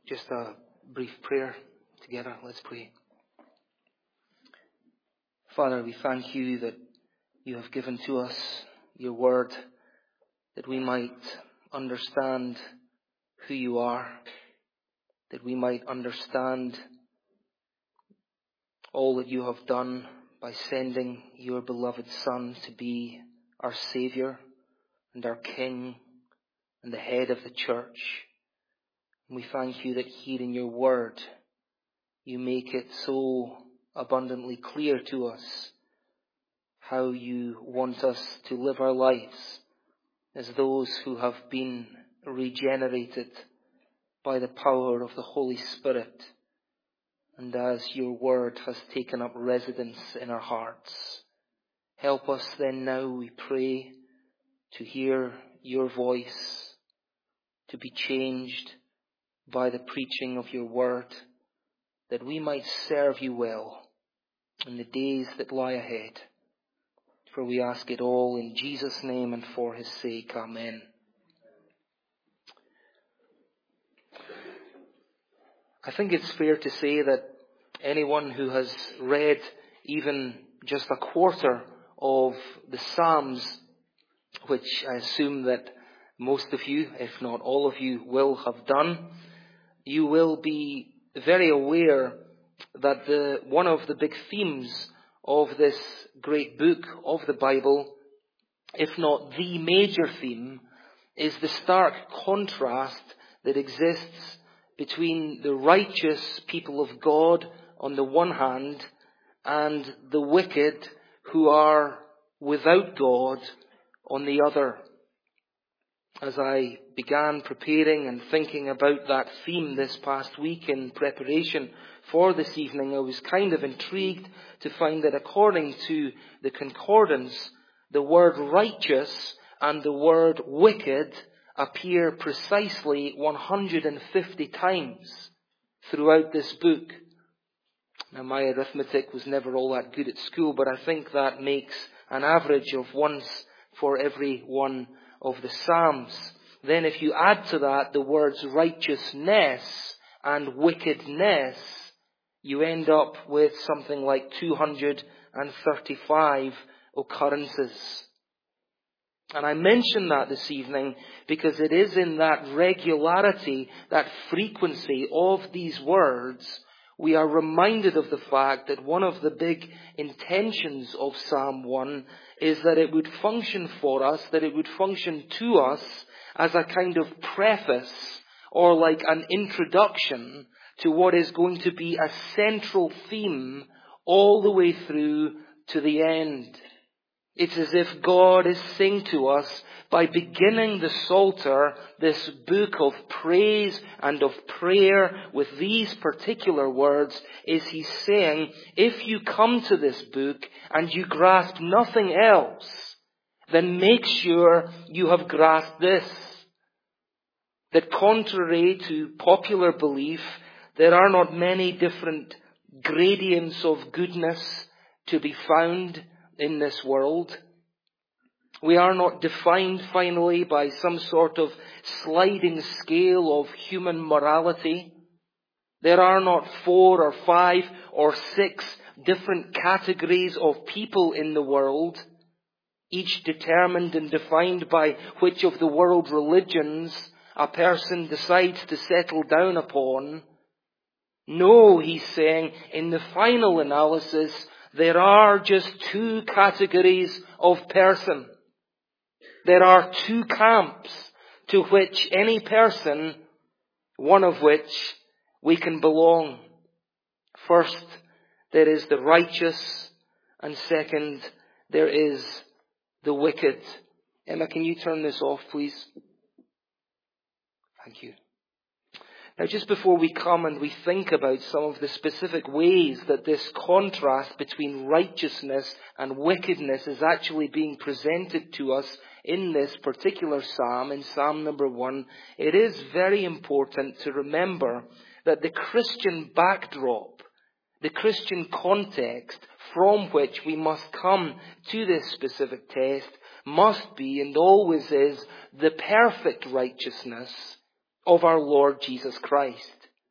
just a brief prayer together. Let's pray. Father, we thank you that you have given to us your word, that we might understand who you are, that we might understand all that you have done by sending your beloved Son to be our Saviour and our King and the head of the church. And we thank you that here in your word you make it so abundantly clear to us how you want us to live our lives as those who have been regenerated by the power of the Holy Spirit, and as your word has taken up residence in our hearts. Help us then now, we pray, to hear your voice, to be changed by the preaching of your word, that we might serve you well in the days that lie ahead. For we ask it all in Jesus' name and for his sake. Amen. I think it's fair to say that anyone who has read even just a quarter of the Psalms, which I assume that most of you, if not all of you, will have done, you will be very aware that one of the big themes of this great book of the Bible, if not the major theme, is the stark contrast that exists between the righteous people of God on the one hand and the wicked who are without God on the other. As I began preparing and thinking about that theme this past week in preparation for this evening, I was kind of intrigued to find that according to the concordance, the word righteous and the word wicked appear precisely 150 times throughout this book. Now, my arithmetic was never all that good at school, but I think that makes an average of once for every one of the Psalms. Then if you add to that the words righteousness and wickedness, you end up with something like 235 occurrences. And I mention that this evening because it is in that regularity, that frequency of these words, we are reminded of the fact that one of the big intentions of Psalm 1 is that it would function for us, that it would function to us as a kind of preface or like an introduction to what is going to be a central theme all the way through to the end. It's as if God is saying to us, by beginning the Psalter, this book of praise and of prayer with these particular words, is He saying, if you come to this book and you grasp nothing else, then make sure you have grasped this. That contrary to popular belief, there are not many different gradients of goodness to be found in this world. We are not defined finally by some sort of sliding scale of human morality. There are not 4 or 5 or 6 different categories of people in the world, each determined and defined by which of the world religions a person decides to settle down upon. No, he's saying, in the final analysis, there are just 2 categories of person. There are 2 camps to which any person, one of which we can belong. First, there is the righteous, and second, there is the wicked. Emma, can you turn this off, please? Thank you. Now, just before we come and we think about some of the specific ways that this contrast between righteousness and wickedness is actually being presented to us in this particular psalm, in Psalm number 1, it is very important to remember that the Christian backdrop, the Christian context from which we must come to this specific test must be and always is the perfect righteousness of our Lord Jesus Christ.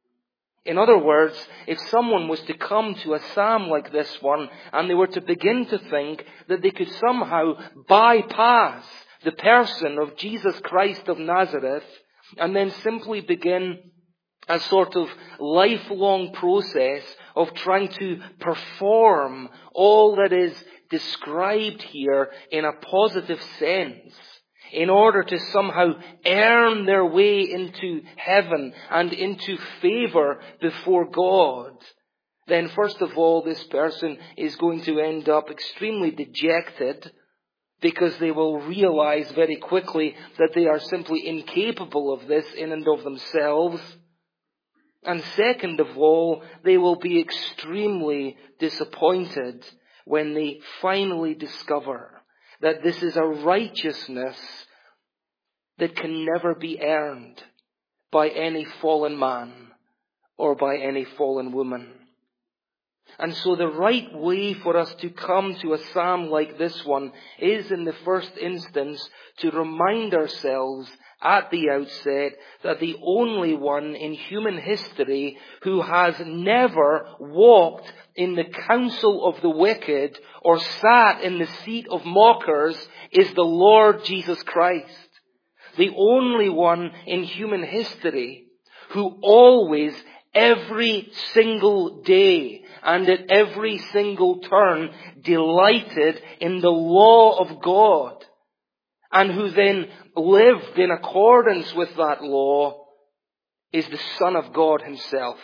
In other words, if someone was to come to a psalm like this one and they were to begin to think that they could somehow bypass the person of Jesus Christ of Nazareth and then simply begin a sort of lifelong process of trying to perform all that is described here in a positive sense, in order to somehow earn their way into heaven and into favor before God, then first of all, this person is going to end up extremely dejected, because they will realize very quickly that they are simply incapable of this in and of themselves. And second of all, they will be extremely disappointed when they finally discover that this is a righteousness that can never be earned by any fallen man or by any fallen woman. And so the right way for us to come to a psalm like this one is, in the first instance, to remind ourselves at the outset that the only one in human history who has never walked in the counsel of the wicked or sat in the seat of mockers is the Lord Jesus Christ. The only one in human history who always, every single day and at every single turn, delighted in the law of God, and who then lived in accordance with that law, is the Son of God himself.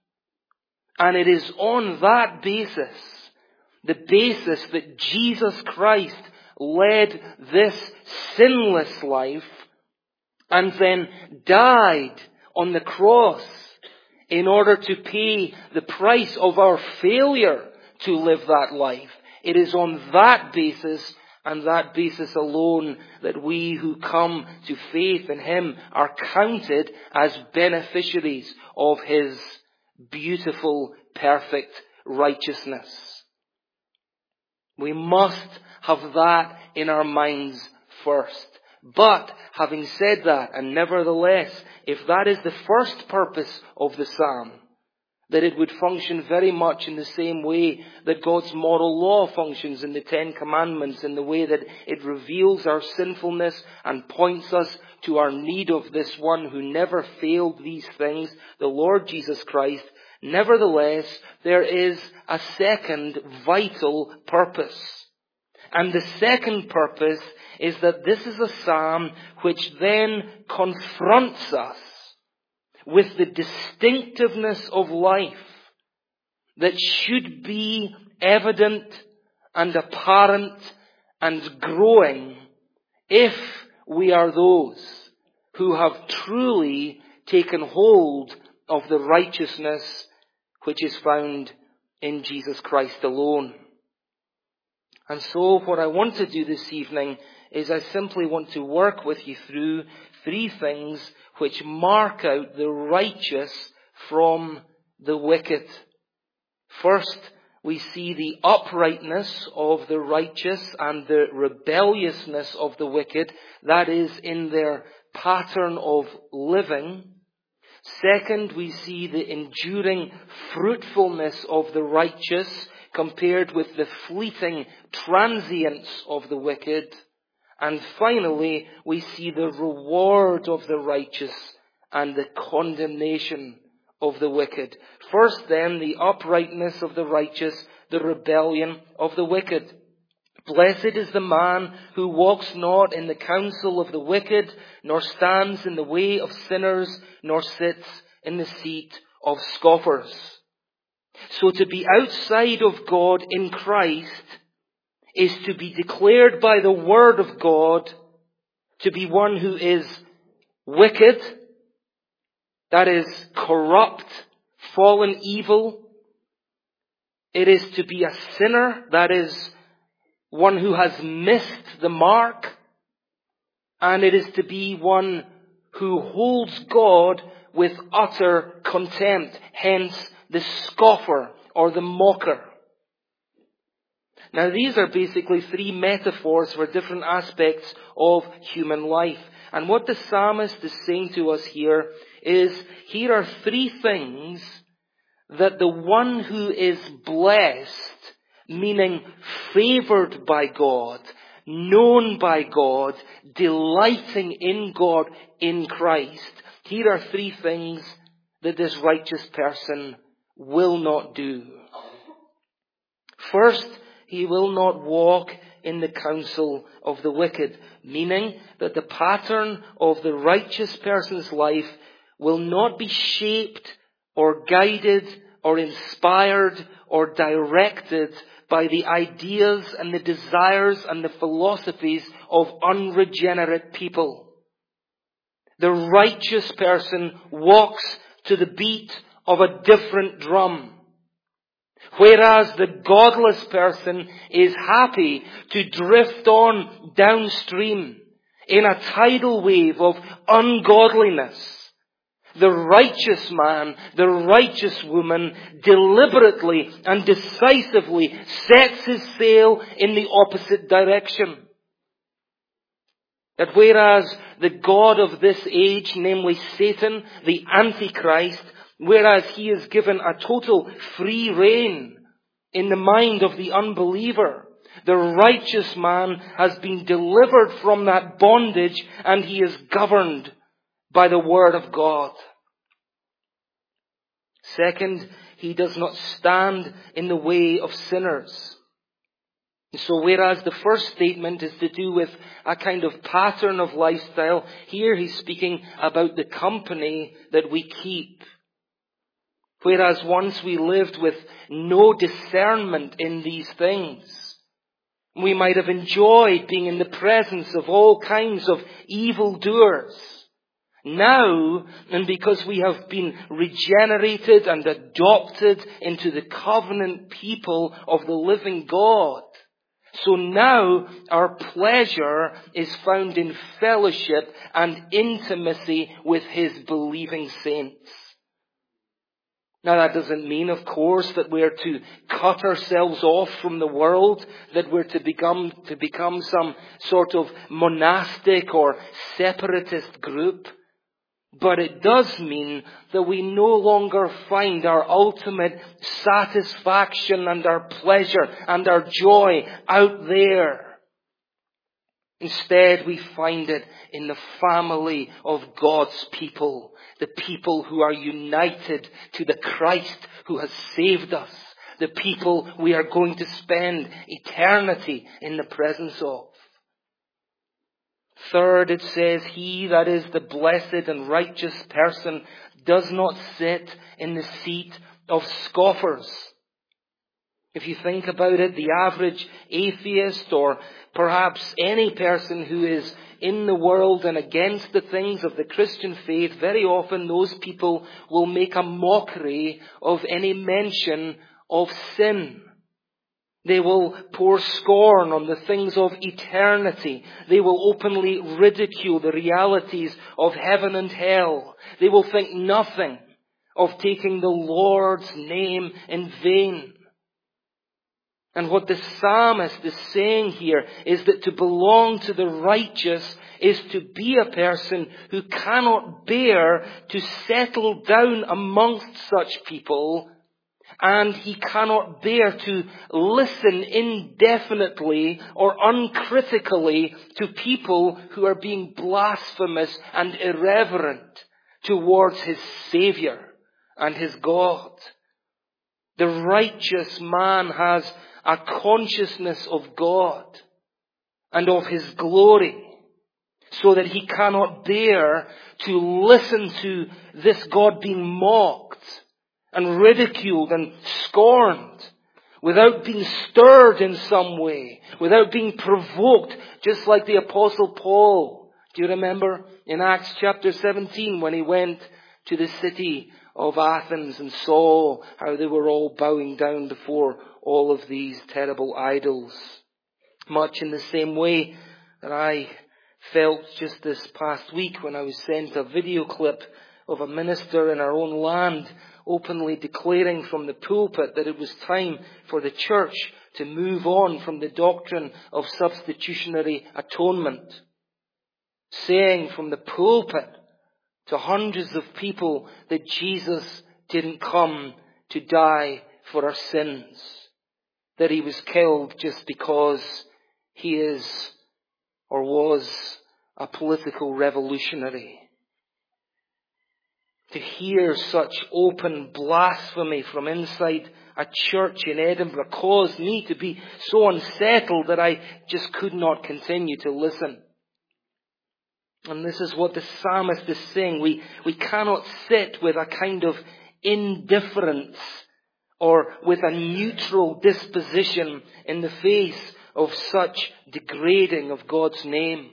And it is on that basis, the basis that Jesus Christ led this sinless life and then died on the cross in order to pay the price of our failure to live that life. It is on that basis, and that basis alone, that we who come to faith in him are counted as beneficiaries of his beautiful, perfect righteousness. We must have that in our minds first. But, having said that, and nevertheless, if that is the first purpose of the psalm, that it would function very much in the same way that God's moral law functions in the Ten Commandments, in the way that it reveals our sinfulness and points us to our need of this one who never failed these things, the Lord Jesus Christ. Nevertheless, there is a second vital purpose. And the second purpose is that this is a psalm which then confronts us with the distinctiveness of life that should be evident and apparent and growing if we are those who have truly taken hold of the righteousness which is found in Jesus Christ alone. And so what I want to do this evening is I simply want to work with you through three things which mark out the righteous from the wicked. First, we see the uprightness of the righteous and the rebelliousness of the wicked. That is, in their pattern of living. Second, we see the enduring fruitfulness of the righteous compared with the fleeting transience of the wicked. And finally, we see the reward of the righteous and the condemnation of the wicked. First then, the uprightness of the righteous, the rebellion of the wicked. Blessed is the man who walks not in the counsel of the wicked, nor stands in the way of sinners, nor sits in the seat of scoffers. So to be outside of God in Christ is to be declared by the Word of God to be one who is wicked, that is corrupt, fallen evil. It is to be a sinner, that is one who has missed the mark. And it is to be one who holds God with utter contempt, hence the scoffer or the mocker. Now these are basically three metaphors for different aspects of human life. And what the psalmist is saying to us here is, here are three things that the one who is blessed, meaning favored by God, known by God, delighting in God in Christ, here are three things that this righteous person will not do. First, he will not walk in the counsel of the wicked, meaning that the pattern of the righteous person's life will not be shaped or guided or inspired or directed by the ideas and the desires and the philosophies of unregenerate people. The righteous person walks to the beat of a different drum, whereas the godless person is happy to drift on downstream in a tidal wave of ungodliness. The righteous man, the righteous woman, deliberately and decisively sets his sail in the opposite direction. That whereas the god of this age, namely Satan, the Antichrist, whereas he is given a total free rein in the mind of the unbeliever, the righteous man has been delivered from that bondage and he is governed by the Word of God. Second, he does not stand in the way of sinners. So whereas the first statement is to do with a kind of pattern of lifestyle, here he's speaking about the company that we keep. Whereas once we lived with no discernment in these things, we might have enjoyed being in the presence of all kinds of evildoers. Now, and because we have been regenerated and adopted into the covenant people of the living God, so now our pleasure is found in fellowship and intimacy with His believing saints. Now that doesn't mean, of course, that we're to cut ourselves off from the world, that we're to become some sort of monastic or separatist group. But it does mean that we no longer find our ultimate satisfaction and our pleasure and our joy out there. Instead, we find it in the family of God's people, the people who are united to the Christ who has saved us, the people we are going to spend eternity in the presence of. Third, it says, he, that is the blessed and righteous person, does not sit in the seat of scoffers. If you think about it, the average atheist or perhaps any person who is in the world and against the things of the Christian faith, very often those people will make a mockery of any mention of sin. They will pour scorn on the things of eternity. They will openly ridicule the realities of heaven and hell. They will think nothing of taking the Lord's name in vain. And what the psalmist is saying here is that to belong to the righteous is to be a person who cannot bear to settle down amongst such people, and he cannot bear to listen indefinitely or uncritically to people who are being blasphemous and irreverent towards his Savior and his God. The righteous man has a consciousness of God and of His glory, so that he cannot bear to listen to this God being mocked and ridiculed and scorned without being stirred in some way, without being provoked, just like the Apostle Paul. Do you remember in Acts chapter 17 when he went to the city of Athens and saw how they were all bowing down before all of these terrible idols? Much in the same way that I felt just this past week when I was sent a video clip of a minister in our own land openly declaring from the pulpit that it was time for the church to move on from the doctrine of substitutionary atonement. Saying from the pulpit to hundreds of people that Jesus didn't come to die for our sins, that he was killed just because he is or was a political revolutionary. To hear such open blasphemy from inside a church in Edinburgh caused me to be so unsettled that I just could not continue to listen. And this is what the psalmist is saying. We cannot sit with a kind of indifference or with a neutral disposition in the face of such degrading of God's name.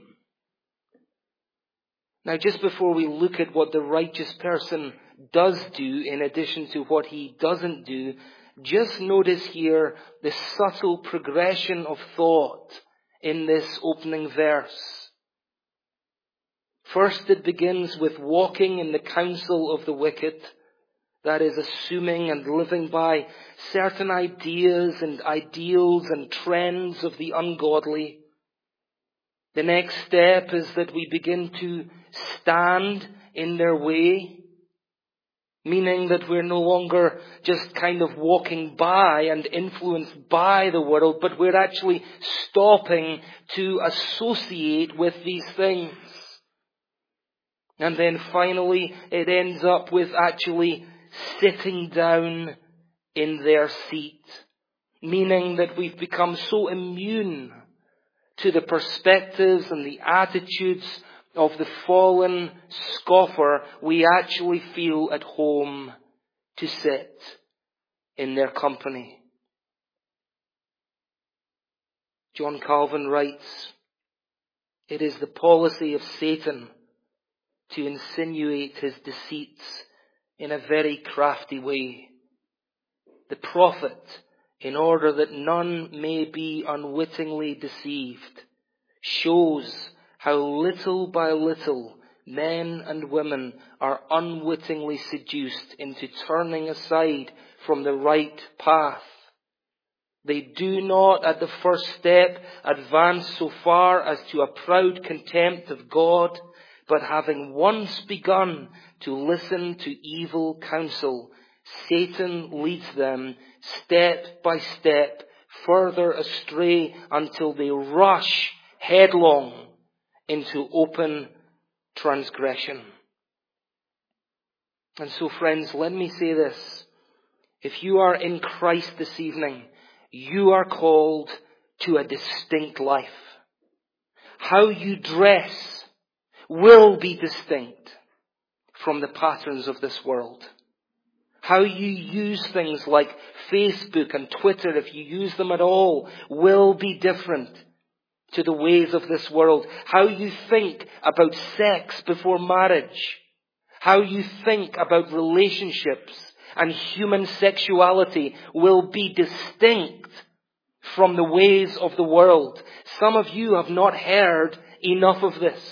Now, just before we look at what the righteous person does do in addition to what he doesn't do, just notice here the subtle progression of thought in this opening verse. First, it begins with walking in the counsel of the wicked. That is, assuming and living by certain ideas and ideals and trends of the ungodly. The next step is that we begin to stand in their way, meaning that we're no longer just kind of walking by and influenced by the world, but we're actually stopping to associate with these things. And then finally, it ends up with actually sitting down in their seat, meaning that we've become so immune to the perspectives and the attitudes of the fallen scoffer, we actually feel at home to sit in their company. John Calvin writes, "It is the policy of Satan to insinuate his deceits in a very crafty way. The prophet, in order that none may be unwittingly deceived, shows how little by little men and women are unwittingly seduced into turning aside from the right path. They do not at the first step advance so far as to a proud contempt of God, but having once begun to listen to evil counsel, Satan leads them step by step further astray until they rush headlong into open transgression." And so, friends, let me say this. If you are in Christ this evening, you are called to a distinct life. How you dress will be distinct from the patterns of this world. How you use things like Facebook and Twitter, if you use them at all, will be different to the ways of this world. How you think about sex before marriage, how you think about relationships and human sexuality will be distinct from the ways of the world. Some of you have not heard enough of this.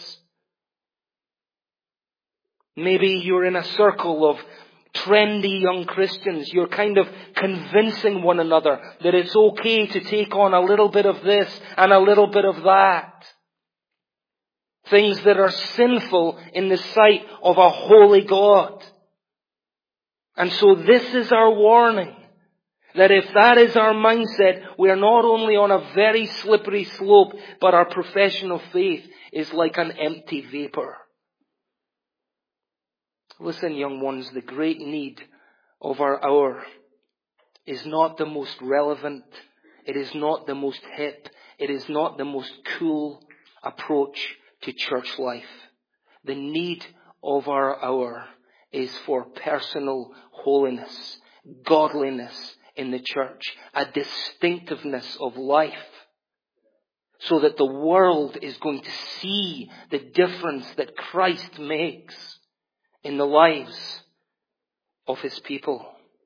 Maybe you're in a circle of trendy young Christians. You're kind of convincing one another that it's okay to take on a little bit of this and a little bit of that. Things that are sinful in the sight of a holy God. And so this is our warning. That if that is our mindset, we are not only on a very slippery slope, but our profession of faith is like an empty vapor. Listen, young ones, the great need of our hour is not the most relevant. It is not the most hip. It is not the most cool approach to church life. The need of our hour is for personal holiness, godliness in the church, a distinctiveness of life, so that the world is going to see the difference that Christ makes in the lives of His people.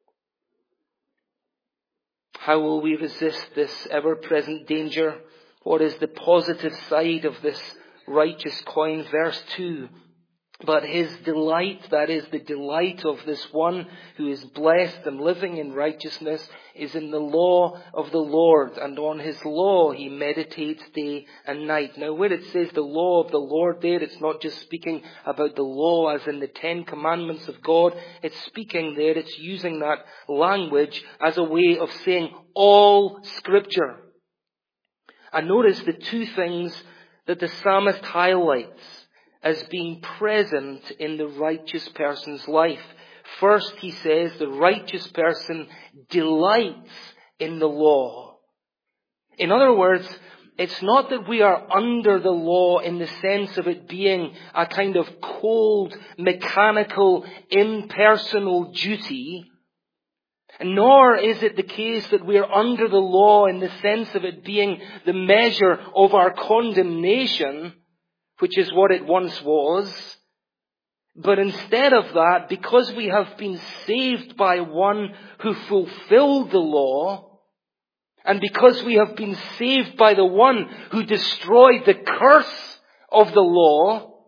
How will we resist this ever-present danger? What is the positive side of this righteous coin? Verse 2. But his delight, that is the delight of this one who is blessed and living in righteousness, is in the law of the Lord. And on his law he meditates day and night. Now where it says the law of the Lord there, it's not just speaking about the law as in the 10 Commandments of God. It's speaking there, it's using that language as a way of saying all Scripture. And notice the two things that the psalmist highlights as being present in the righteous person's life. First, he says, the righteous person delights in the law. In other words, it's not that we are under the law in the sense of it being a kind of cold, mechanical, impersonal duty, nor is it the case that we are under the law in the sense of it being the measure of our condemnation, which is what it once was. But instead of that, because we have been saved by one who fulfilled the law, and because we have been saved by the one who destroyed the curse of the law,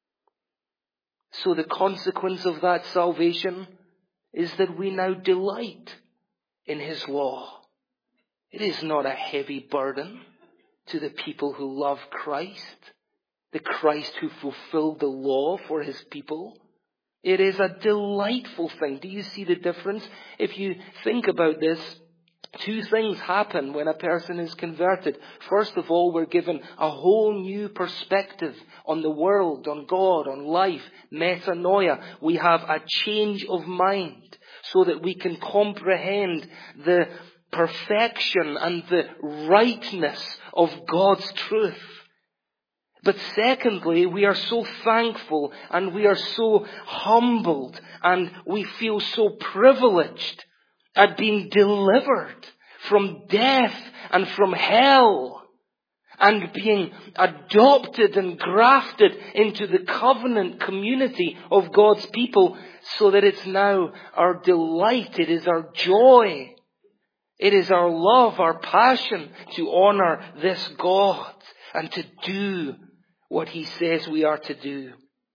so the consequence of that salvation is that we now delight in his law. It is not a heavy burden to the people who love Christ. The Christ who fulfilled the law for his people. It is a delightful thing. Do you see the difference? If you think about this, two things happen when a person is converted. First of all, we're given a whole new perspective on the world, on God, on life. Metanoia. We have a change of mind so that we can comprehend the perfection and the rightness of God's truth. But secondly, we are so thankful and we are so humbled and we feel so privileged at being delivered from death and from hell and being adopted and grafted into the covenant community of God's people, so that it's now our delight, it is our joy, it is our love, our passion to honor this God and to do what he says we are to do.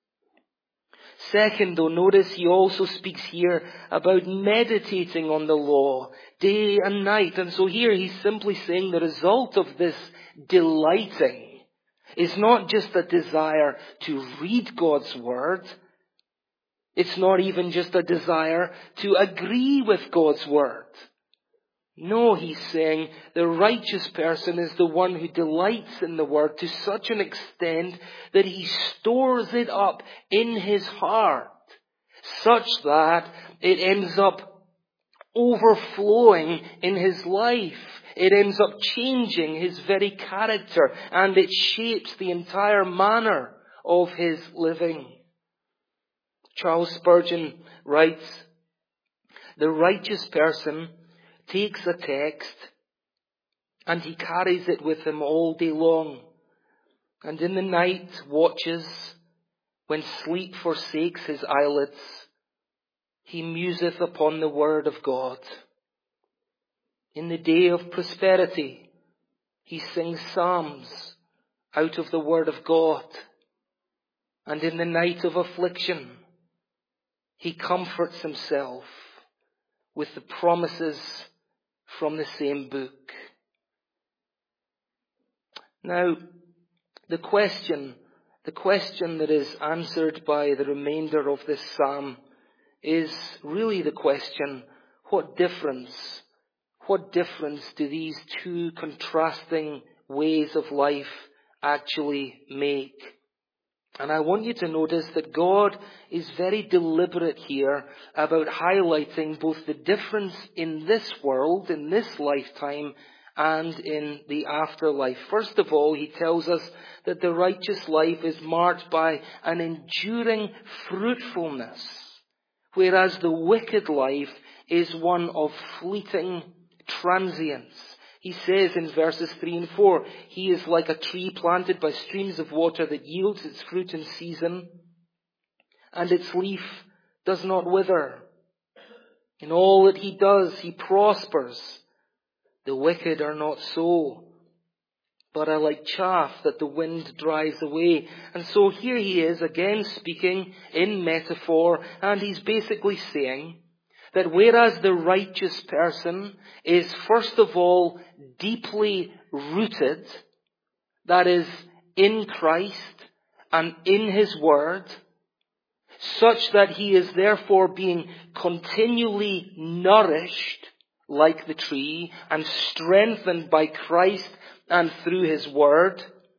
Second, though, notice he also speaks here about meditating on the law day and night. And so here he's simply saying the result of this delighting is not just a desire to read God's word. It's not even just a desire to agree with God's word. No, he's saying the righteous person is the one who delights in the word to such an extent that he stores it up in his heart, such that it ends up overflowing in his life. It ends up changing his very character, and it shapes the entire manner of his living. Charles Spurgeon writes, "The righteous person takes a text and he carries it with him all day long, and in the night watches, when sleep forsakes his eyelids, he museth upon the word of God. In the day of prosperity, he sings psalms out of the word of God, and in the night of affliction, he comforts himself with the promises from the same book." Now, the question that is answered by the remainder of this psalm is really the question, what difference do these two contrasting ways of life actually make? And I want you to notice that God is very deliberate here about highlighting both the difference in this world, in this lifetime, and in the afterlife. First of all, he tells us that the righteous life is marked by an enduring fruitfulness, whereas the wicked life is one of fleeting transience. He says in verses 3 and 4, he is like a tree planted by streams of water that yields its fruit in season, and its leaf does not wither. In all that he does, he prospers. The wicked are not so, but are like chaff that the wind drives away. And so here he is again speaking in metaphor, and he's basically saying that whereas the righteous person is first of all deeply rooted, that is in Christ and in his word, such that he is therefore being continually nourished like the tree and strengthened by Christ and through his word,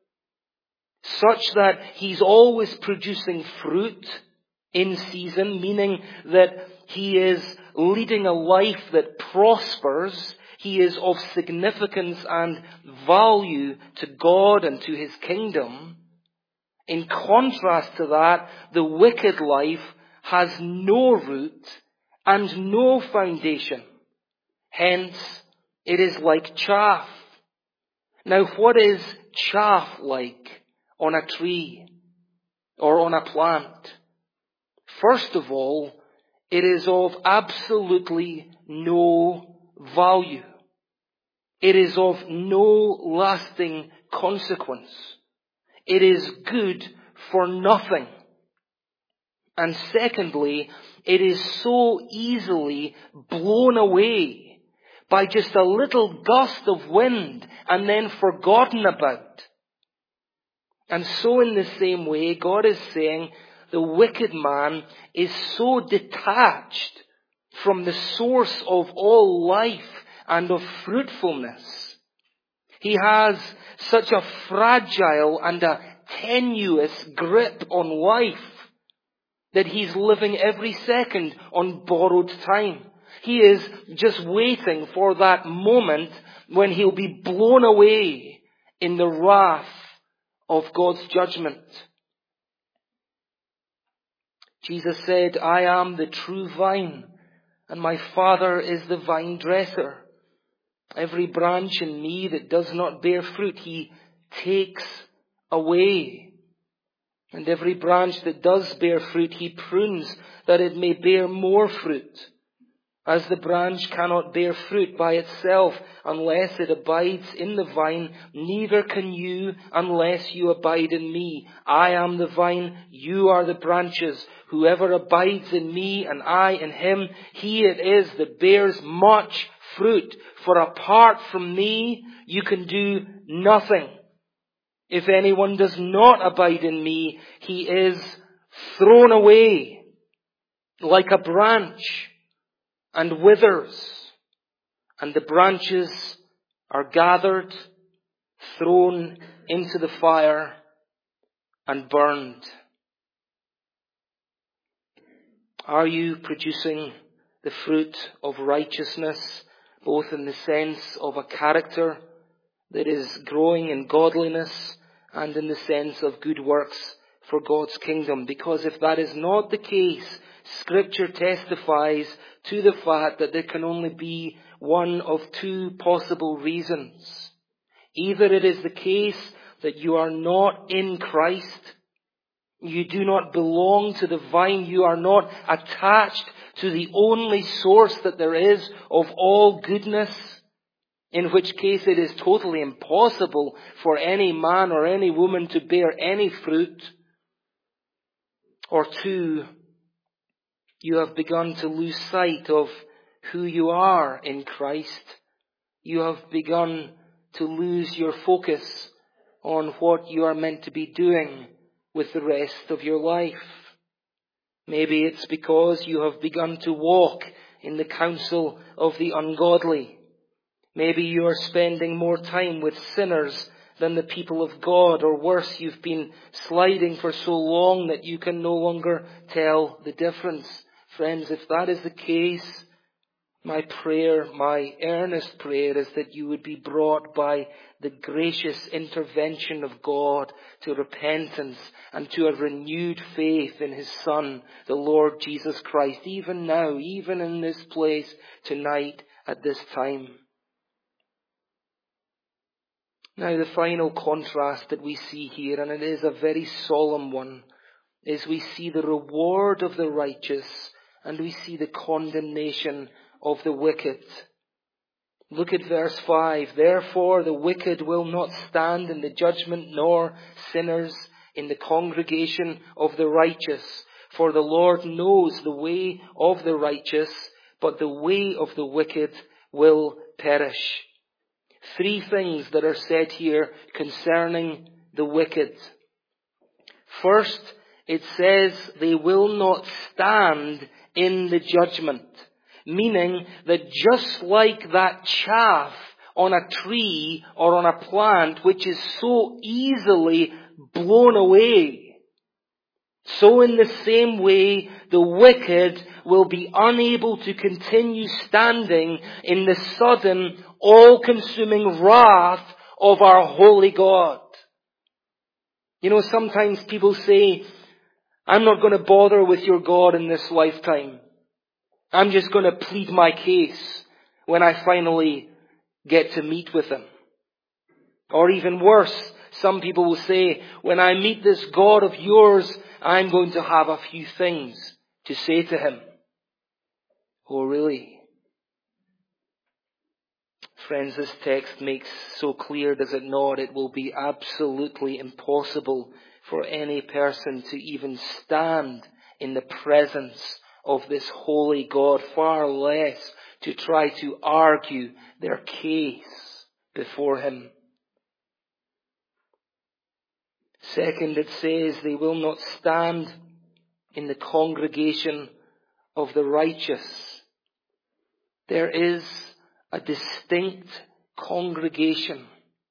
such that he's always producing fruit in season, meaning that he is leading a life that prospers. He is of significance and value to God and to his kingdom. In contrast to that, the wicked life has no root and no foundation. Hence, it is like chaff. Now, what is chaff like on a tree or on a plant? First of all, it is of absolutely no value. It is of no lasting consequence. It is good for nothing. And secondly, it is so easily blown away by just a little gust of wind and then forgotten about. And so in the same way, God is saying the wicked man is so detached from the source of all life and of fruitfulness. He has such a fragile and a tenuous grip on life that he's living every second on borrowed time. He is just waiting for that moment when he'll be blown away in the wrath of God's judgment. Jesus said, I am the true vine, and my Father is the vine dresser. Every branch in me that does not bear fruit, he takes away. And every branch that does bear fruit, he prunes that it may bear more fruit. As the branch cannot bear fruit by itself unless it abides in the vine, neither can you unless you abide in me. I am the vine, you are the branches. Whoever abides in me and I in him, he it is that bears much fruit. For apart from me, you can do nothing. If anyone does not abide in me, he is thrown away like a branch and withers, and the branches are gathered, thrown into the fire, and burned. Are you producing the fruit of righteousness, both in the sense of a character that is growing in godliness and in the sense of good works for God's kingdom? Because if that is not the case, Scripture testifies to the fact that there can only be one of two possible reasons. Either it is the case that you are not in Christ, you do not belong to the vine, you are not attached to the only source that there is of all goodness, in which case it is totally impossible for any man or any woman to bear any fruit. Or two, you have begun to lose sight of who you are in Christ. You have begun to lose your focus on what you are meant to be doing with the rest of your life. Maybe it's because you have begun to walk in the counsel of the ungodly. Maybe you are spending more time with sinners than the people of God, or worse, you've been sliding for so long that you can no longer tell the difference. Friends, if that is the case, my prayer, my earnest prayer is that you would be brought by the gracious intervention of God to repentance and to a renewed faith in His Son, the Lord Jesus Christ, even now, even in this place tonight at this time. Now, the final contrast that we see here, and it is a very solemn one, is we see the reward of the righteous and we see the condemnation of the wicked. Look at verse 5. Therefore the wicked will not stand in the judgment, nor sinners in the congregation of the righteous. For the Lord knows the way of the righteous, but the way of the wicked will perish. Three things that are said here concerning the wicked. First, it says they will not stand in the judgment. Meaning that just like that chaff on a tree or on a plant which is so easily blown away, so in the same way the wicked will be unable to continue standing in the sudden, all-consuming wrath of our holy God. You know, sometimes people say, I'm not going to bother with your God in this lifetime. I'm just going to plead my case when I finally get to meet with him. Or even worse, some people will say, when I meet this God of yours, I'm going to have a few things to say to him. Oh, really? Friends, this text makes so clear, does it not? It will be absolutely impossible for any person to even stand in the presence of this holy God, far less to try to argue their case before him. Second, it says they will not stand in the congregation of the righteous. There is a distinct congregation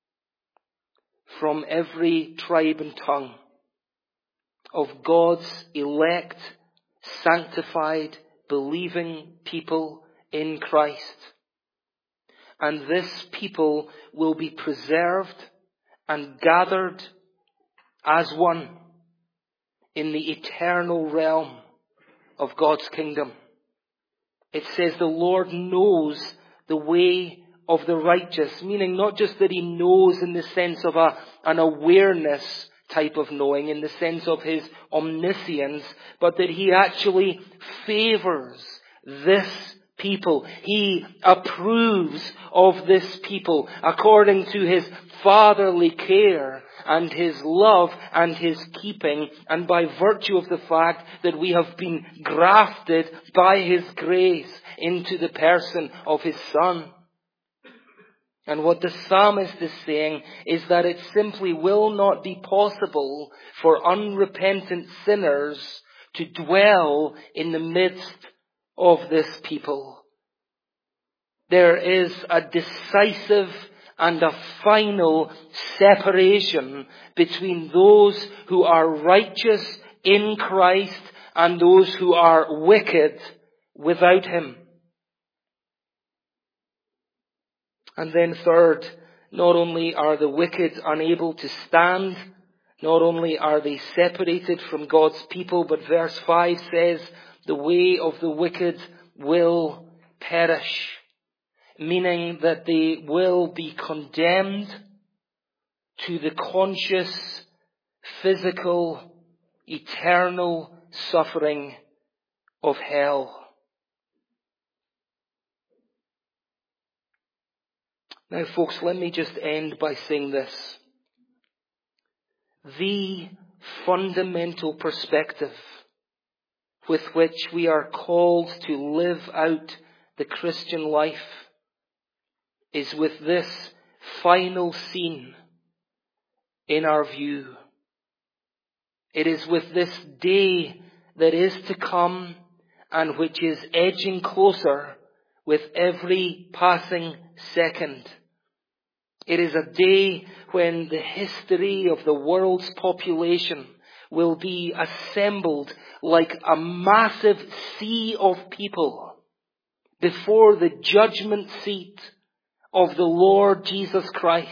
from every tribe and tongue of God's elect, sanctified, believing people in Christ. And this people will be preserved and gathered as one in the eternal realm of God's kingdom. It says the Lord knows the way of the righteous, meaning not just that he knows in the sense of an awareness type of knowing, in the sense of his omniscience, but that he actually favors this people. He approves of this people according to his fatherly care and his love and his keeping, and by virtue of the fact that we have been grafted by his grace into the person of his Son. And what the psalmist is saying is that it simply will not be possible for unrepentant sinners to dwell in the midst of this people. There is a decisive and a final separation between those who are righteous in Christ and those who are wicked without him. And then third, not only are the wicked unable to stand, not only are they separated from God's people, but verse 5 says, the way of the wicked will perish. Meaning that they will be condemned to the conscious, physical, eternal suffering of hell. Now, folks, let me just end by saying this. The fundamental perspective with which we are called to live out the Christian life is with this final scene in our view. It is with this day that is to come and which is edging closer with every passing second. It is a day when the history of the world's population will be assembled like a massive sea of people before the judgment seat of the Lord Jesus Christ.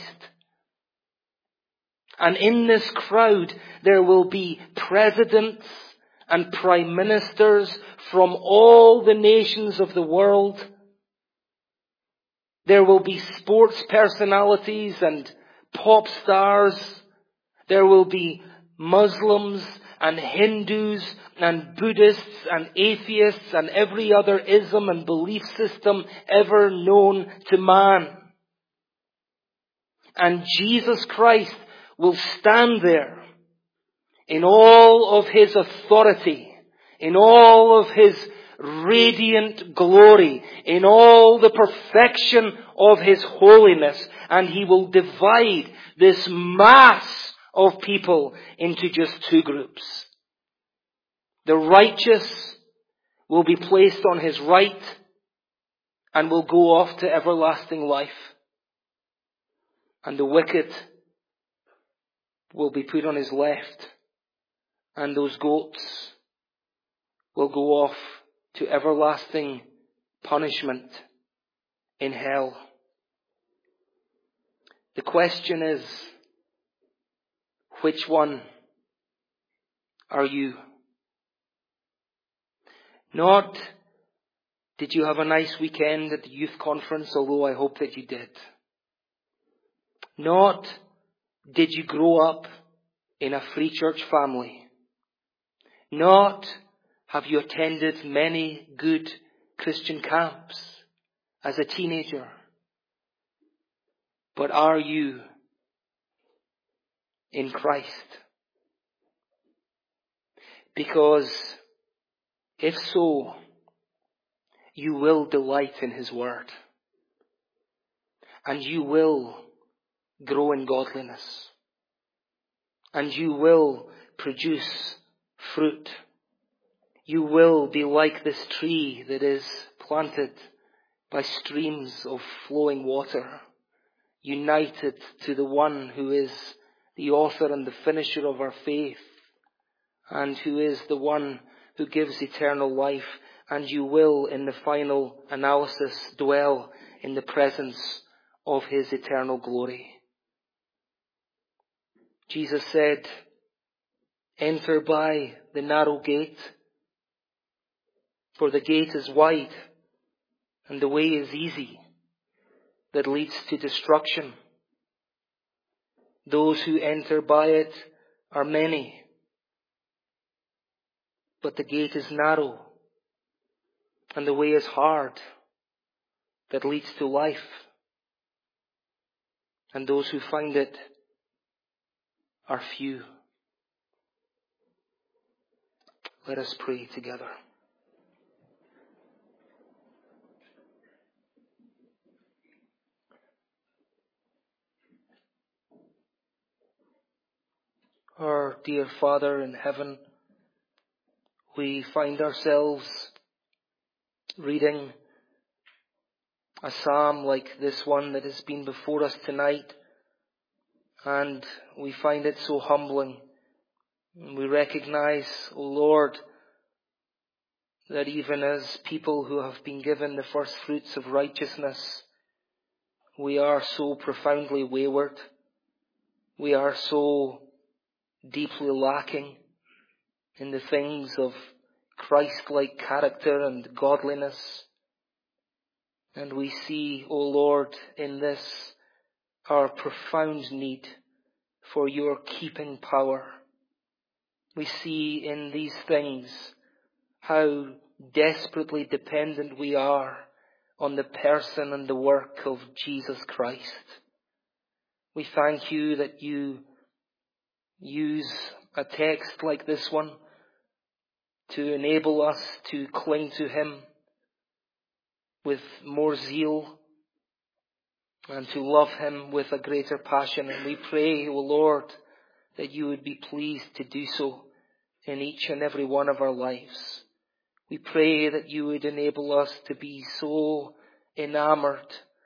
And in this crowd there will be presidents and prime ministers from all the nations of the world. There will be sports personalities and pop stars. There will be Muslims and Hindus and Buddhists and atheists and every other ism and belief system ever known to man. And Jesus Christ will stand there in all of His authority, in all of His radiant glory, in all the perfection of His holiness, and He will divide this mass of people into just two groups. The righteous will be placed on His right and will go off to everlasting life. And the wicked will be put on His left, and those goats will go off to everlasting punishment in hell. The question is, which one are you? Not, did you have a nice weekend at the youth conference, although I hope that you did. Not, did you grow up in a free church family. Not, have you attended many good Christian camps as a teenager. But are you in Christ? Because if so, you will delight in His Word. And you will grow in godliness. And you will produce fruit. You will be like this tree that is planted by streams of flowing water, united to the one who is the author and the finisher of our faith, and who is the one who gives eternal life. And you will, in the final analysis, dwell in the presence of His eternal glory. Jesus said, enter by the narrow gate, for the gate is wide and the way is easy that leads to destruction. Those who enter by it are many, but the gate is narrow and the way is hard that leads to life. And those who find it are few. Let us pray together. Our dear Father in heaven, we find ourselves reading a psalm like this one that has been before us tonight, and we find it so humbling. We recognize, O Lord, that even as people who have been given the first fruits of righteousness, we are so profoundly wayward. We are so deeply lacking in the things of Christ-like character and godliness. And we see, O Lord, in this our profound need for your keeping power. We see in these things how desperately dependent we are on the person and the work of Jesus Christ. We thank you that you use a text like this one to enable us to cling to Him with more zeal and to love Him with a greater passion. And we pray, O Lord, that you would be pleased to do so in each and every one of our lives. We pray that you would enable us to be so enamored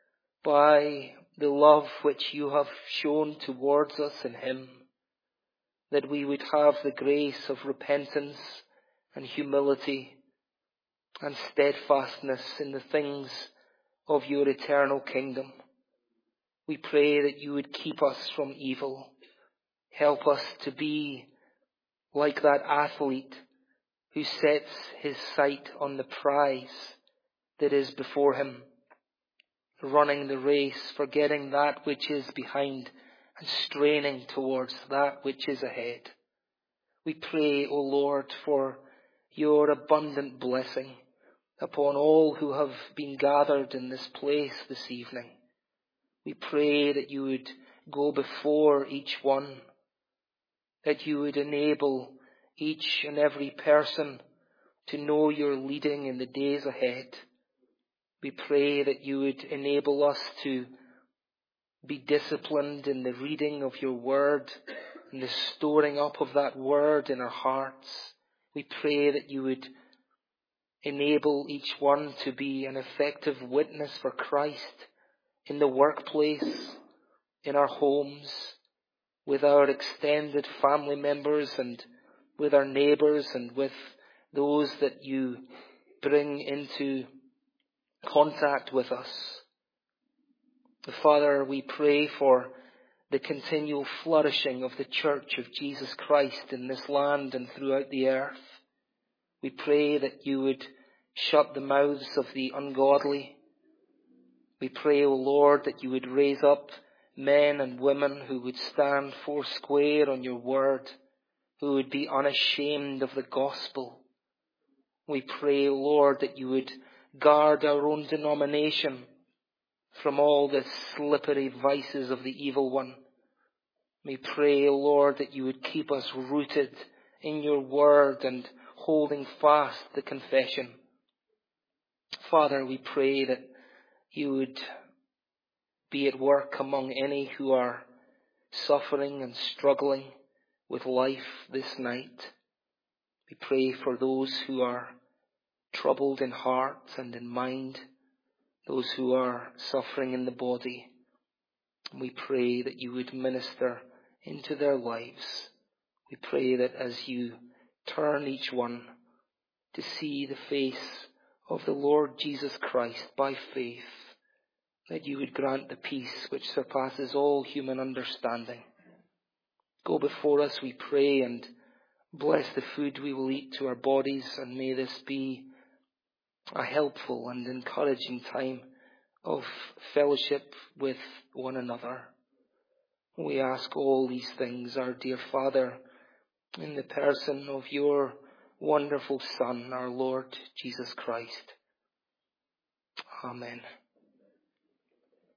by the love which you have shown towards us in Him, that we would have the grace of repentance and humility and steadfastness in the things of your eternal kingdom. We pray that you would keep us from evil. Help us to be like that athlete who sets his sight on the prize that is before him, running the race, forgetting that which is behind and straining towards that which is ahead. We pray, O Lord, for your abundant blessing upon all who have been gathered in this place this evening. We pray that you would go before each one, that you would enable each and every person to know your leading in the days ahead. We pray that you would enable us to be disciplined in the reading of your word and the storing up of that word in our hearts. We pray that you would enable each one to be an effective witness for Christ in the workplace, in our homes, with our extended family members and with our neighbours and with those that you bring into contact with us. Father, we pray for the continual flourishing of the Church of Jesus Christ in this land and throughout the earth. We pray that you would shut the mouths of the ungodly. We pray, O Lord, that you would raise up men and women who would stand foursquare on your word, who would be unashamed of the gospel. We pray, O Lord, that you would guard our own denomination from all the slippery vices of the evil one. We pray, O Lord, that you would keep us rooted in your word and holding fast the confession. Father, we pray that you would be at work among any who are suffering and struggling with life this night. We pray for those who are troubled in heart and in mind, those who are suffering in the body. We pray that you would minister into their lives. We pray that as you turn each one to see the face of the Lord Jesus Christ by faith, that you would grant the peace which surpasses all human understanding. Go before us, we pray, and bless the food we will eat to our bodies, and may this be a helpful and encouraging time of fellowship with one another. We ask all these things, our dear Father, in the person of your wonderful Son, our Lord Jesus Christ. Amen.